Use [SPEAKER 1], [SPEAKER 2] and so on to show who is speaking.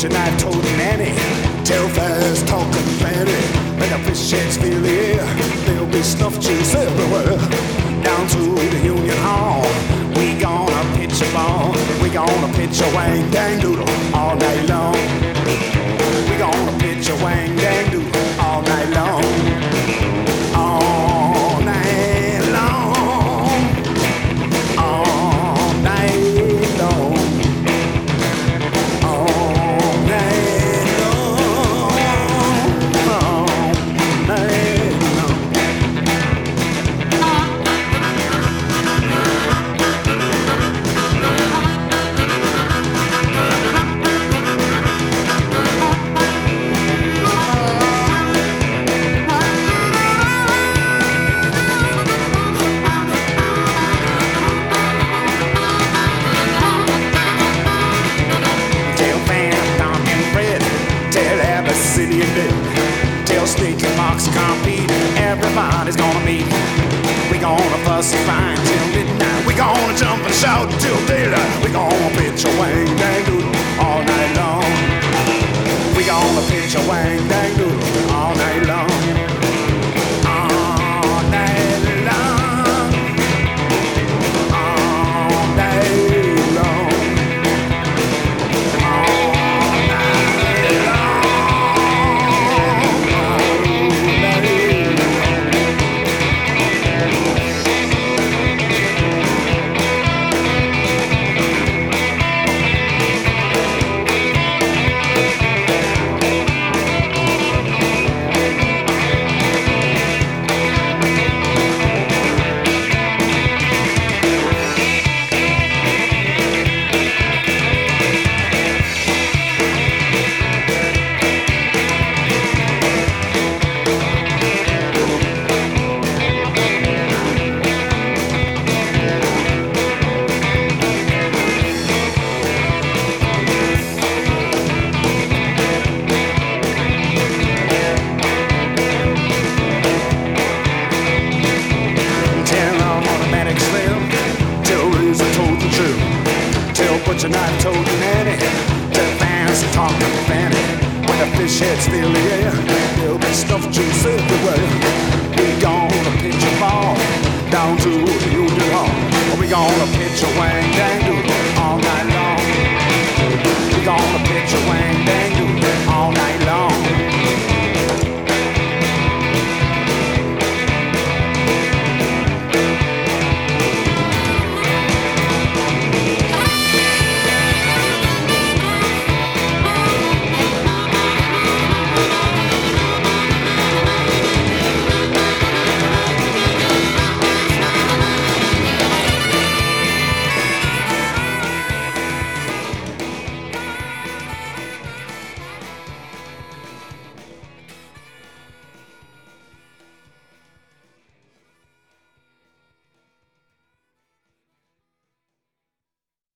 [SPEAKER 1] butcher knife toting Annie. Tell fast talking Fanny. When the fish heads fill the air, there'll be snuff juice everywhere. Down to the Union Hall, we gonna pitch a ball. We gonna pitch a wang dang doodle all night long. We gonna pitch a wang dang doodle all night long. All night long. All night long. All night long. All night long. City and Bill, tell Snake and Mox compete. Everybody's gonna meet. We gonna fuss and fight till midnight. We gonna jump and shout till daylight. We gonna pitch a wang dang doodle all night long. We gonna pitch a wang dang doodle all night long. All night long. All night long. Butcher knife toting Annie. Tell fans talking Fanny. When the fish heads fill the air, there'll be stuff juice everywhere.